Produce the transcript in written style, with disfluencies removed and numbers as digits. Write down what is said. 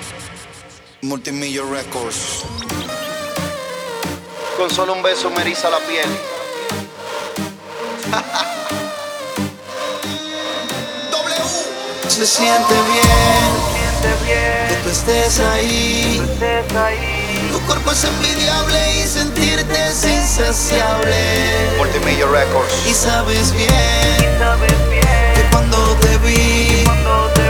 Multimillion Records. Con solo un beso me eriza la piel. Se siente bien que tú estés ahí. Tu cuerpo es envidiable y sentirte es insaciable. Multimillion Records. Y sabes bien que cuando te vi